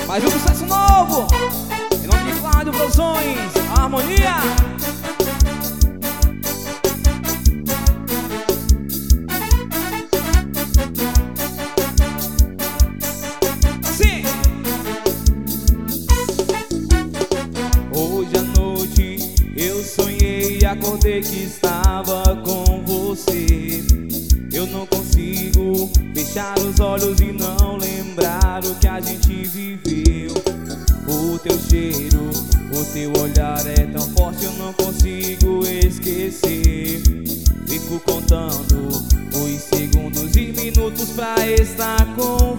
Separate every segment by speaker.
Speaker 1: Mais um sucesso novo, em nome de Cláudio Produções, a harmonia. Sim. Hoje à noite eu sonhei e acordei que estava com você. Eu não consigo fechar os olhos e não lembrar o que a gente viveu. O teu cheiro, o teu olhar é tão forte, eu não consigo esquecer. Fico contando os segundos e minutos pra estar com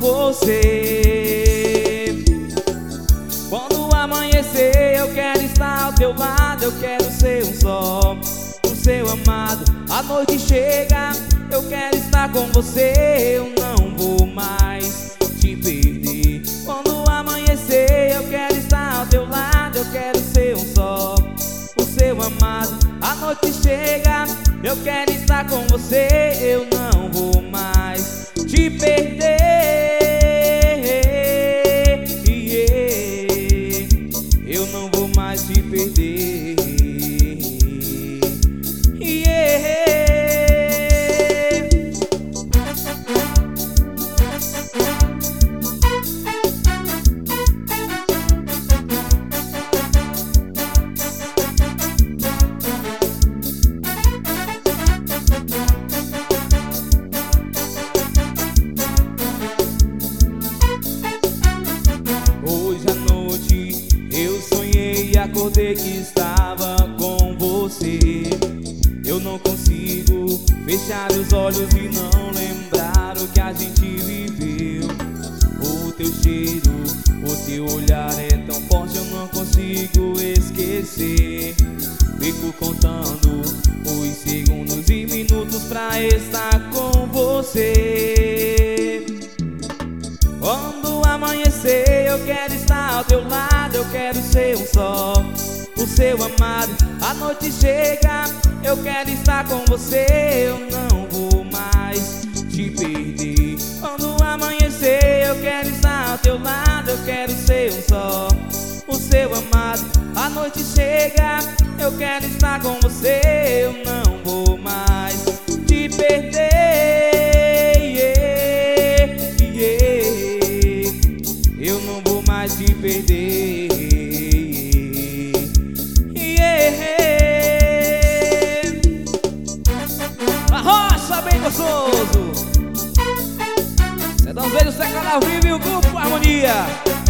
Speaker 1: você. Quando amanhecer eu quero estar ao teu lado, eu quero ser um só, o seu amado. A noite chega, eu quero estar com você, eu não vou mais te perder. Quando amanhecer eu quero estar ao teu lado, eu quero ser um só, o seu amado. A noite chega, eu quero estar com você, eu não vou mais te perder. Eu não vou mais te perder. Acordei que estava com você. Eu não consigo fechar os olhos e não lembrar o que a gente viveu. O teu cheiro, o teu olhar é tão forte, eu não consigo esquecer. Fico contando os segundos e minutos pra estar com você. Quando amanhecer eu quero estar ao teu lado, eu quero ser um só, o seu amado. A noite chega, eu quero estar com você, eu não vou mais te perder. Quando amanhecer eu quero estar ao teu lado, eu quero ser um só, o seu amado. A noite chega, eu quero estar com você, eu não vou mais te perder. Eu não vou mais te perder. A roça bem gostoso. Cedãozinho secando ao vivo e o grupo Harmonia.